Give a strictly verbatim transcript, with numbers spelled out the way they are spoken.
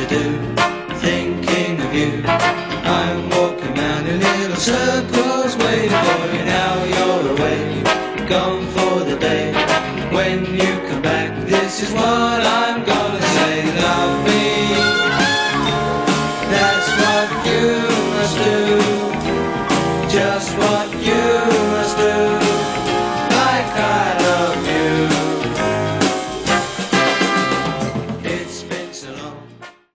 to do, thinking of you. I'm walking round in little circles, waiting for you. Now you're away, gone for the day. When you come back, this is what I'm gonna say. Love me, that's what you must do, just what